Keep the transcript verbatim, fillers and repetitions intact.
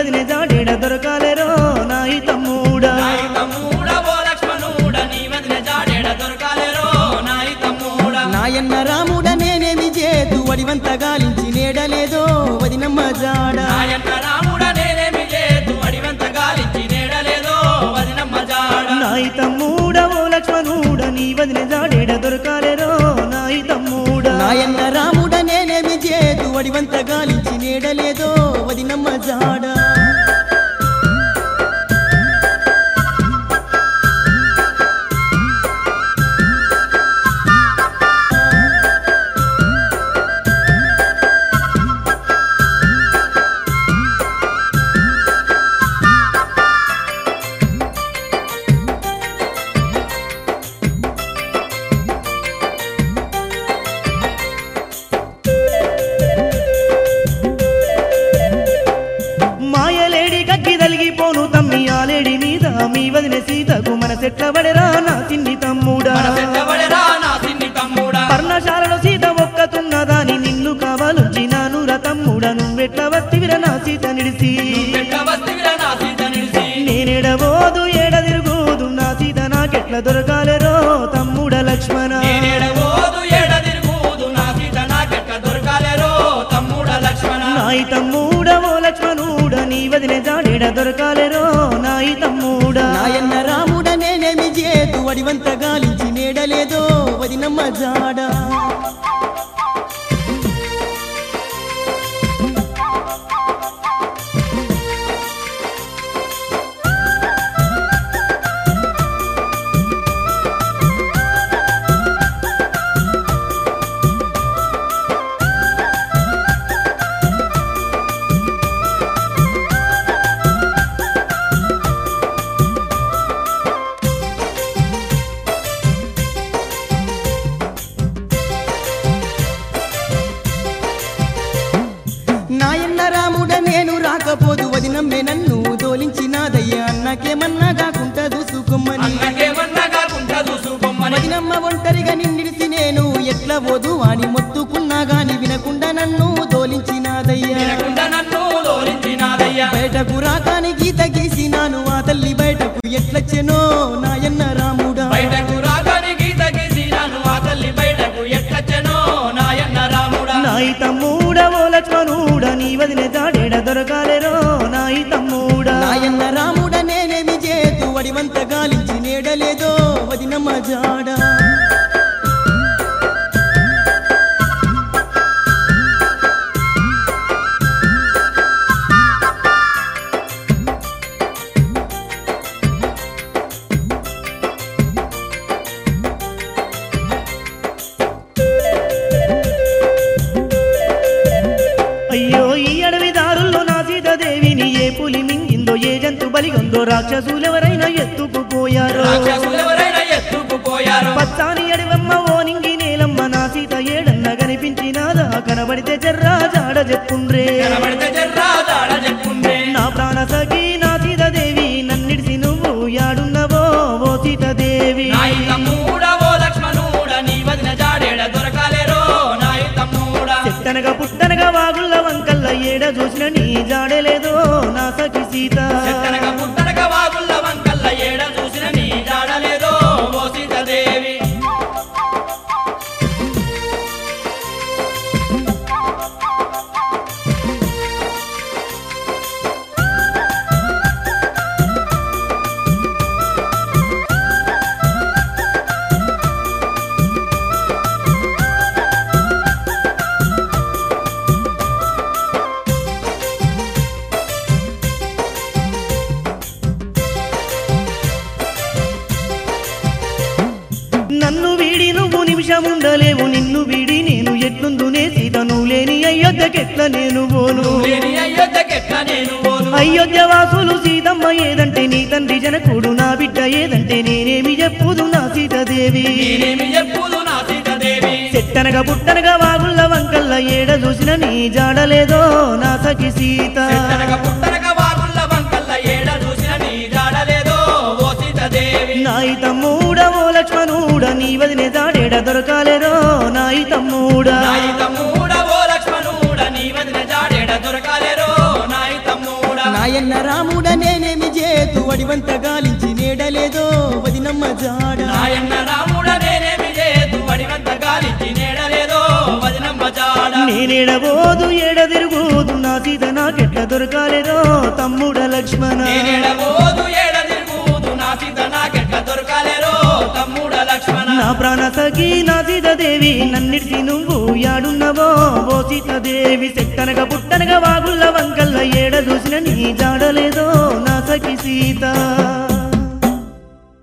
వదినే జాడేడ దొరకాలేరో నాయి తమ్ముడా నాయి తమ్ముడా ఓ లక్ష్మణుడ నీ వదిన జాడేడ దొరకాలేరో నాయి తమ్ముడా నాయన్న రాముడ నేనేమి చేతు వడివంత గాలించి నేడలేదో వదినమ్మ జాడ నాయన్న రాముడ నేనేమి చేతు వడివంత గాలించి నేడలేదో వదినమ్మ జాడ నాయి తమ్ముడా ఓ లక్ష్మణుడ నీ వదినే జాడేడ దొరకాలేరో నాయి తమ్ముడా నాయన్న రాముడ నేనేమి చేతు వడివంత గాలించి నేడలేదో వదినమ్మ జాడ మాయలేడి కక్కి తలిగిపోను తమ్మి ఆలేడి మీద మీ వదిన సీతకు మన సెట్ల పడరా నా తిన్ని తమ్ముడా మన సెట్టబడరా నా సిన్ని తమ్ముడా పర్ణశాలలో సీత ఒక్కతున్నదాని నిన్ను కావాలొచ్చి నానుర తమ్ముడా నువ్వెట్ల వత్తివిర నా సీత నిడిసి పెట్ట వస్తివిరా నా సీత నిడిసి నేనెడబోదు ఏడ తిరుగుదు నా సీత నాకెట్ల దొరకాలేరో తమ్ముడ లక్ష్మణ నేనేడబోదు ఏడ తిరుగుదు నా సీత నాకెట్ట దొరకాలేరో తమ్ముడ లక్ష్మణ నాయి తమ్ముడ ఓ లక్ష్మణుడ నీ వదిన జాడేడ దొరకాలేరో నాయి తమ్ముడా నాయన్న రాముడ నేనేమి చేతు వడివంత గాలించి నేడలేదో వదినమ్మ జాడ నాయన్న రాముడ నేను రాకపోదు వదినమ్మే నన్ను దోలించినాదయ్యా అన్నకేమన్నా కాకుండా చూసుకోమని అన్నకేమన్నా కాకుండా చూసుకోమని వదినమ్మ ఒంటరిగా నిండిసి నేను ఎట్లా పోదు అని మొత్తుకున్నా గాని వినకుండా నన్ను దోలించినాదయ్యా వినకుండా నన్ను దోలించినాదయ్యా బయటకు రాకాని గీత గీసినాను ఆ తల్లి బయటకు ఎట్లొచ్చెనో నాయన్న రాముడా బయటకు రాగాని గీత గీసినాను ఆ తల్లి బయటకు ఎట్లొచ్చెనో నాయన్న రాముడా నాయి తమ్ముడ ఓ లక్ష్మణుడ నీ వదిన జాడేడ దొరకాలేరో నాయి తమ్ముడా నాయన్న రాముడ నేనేమి చేతు వడివంత గాలించి నేడలేదో వదినమ్మ జాడ అయ్యో ఈ అడవి దారుల్లో నా సీతాదేవిని ఏ పులి మింగిందో ఏ జంతు బలిగొందో రాక్షసులెవరైనా ఎత్తుకుపోయారో రాక్షసులెవరైనా ఎత్తుకుపోయారు పచ్చాని అడివమ్మ ఓ నింగి నేలమ్మ నా సీత ఏడన్న కనిపించినాదా కనబడితే జర్రా జాడ చెప్పుండ్రే కనబడితే జర్రా దాడ చెప్పుండే నా ప్రాణ సఖి నా సీతాదేవి నన్నిడిసి నువ్వు యాడున్నవో ఓ సీతాదేవి నాయి తమ్ముడా ఓ లక్ష్మణుడ నీ వదిన జాడేడ దొరకాలేరో నాయి తమ్ముడా చెట్టనగా పుట్టనగా వాగుళ్ళ వంకల్ల ఏడ చూసిన నీ జాడలేదో నా సఖి సీత చెట్టనగా పుట్టనగా వాగుళ్ళ వంకల్ల ఏడ చూసిన నీ జాడలేదో ఓ సీతాదేవి నన్ను వీడి నువ్వు నిమిషముండలేవు నిన్ను వీడి నేను ఎట్లుందునే సీత నువ్వు లేని అయోధ్యకెట్ల నేను పోను లేని అయోధ్యకెట్ల నేను పోను అయోధ్య వాసులు సీతమ్మ ఏదంటే నీ తండ్రి జనకుడు నా బిడ్డ ఏదంటే నేనేమి చెప్పుదు నా సీతాదేవి నేనేమి చెప్పుదు నా సీతాదేవి చెట్టనగా పుట్టనగా వాగుళ్ళ వంకల్ల ఏడ చూసిన నీ జాడలేదో నా సఖి సీత చెట్టనగా పుట్టనగా వాగుళ్ళ వంకల్ల ఏడ చూసిన నీ జాడలేదో ఓ సీతాదేవి నాయి తమ్ముడ ఓ లక్ష్మణుడ నీ వదినే జాడేడ దొరకాలేరో నాయి తమ్ముడా నాయి తమ్ముడా ఓ లక్ష్మణుడ నీ వదిన జాడేడ దొరకాలేరో నాయి తమ్ముడా నాయన్న రాముడ నేనేమి చేతు వడివంత గాలించి నేడలేదో వదినమ్మ జాడ నాయన్న రాముడ నేనేమి చేతు వడివంత గాలించి నేడలేదో వదినమ్మ జాడ నేనేడబోదు ఏడ తిరుగుదు నా సీత నాకెట్ల దొరకాలేదో తమ్ముడ లక్ష్మణ నేనేడబోదు ఏడ తిరుగుదు నా సీత నాకెట్ల దొరకాలేరో తమ్ముడ లక్ష్మణ నా ప్రాణ సఖి నా సీత దేవి నన్నిడిసి నువ్వు యాడున్నవో ఓ సీత దేవి సెట్టనక పుట్టనక వాగుల్ల వంకల్ల ఏడ చూసిన నీ జాడలేదో నా సఖి సీత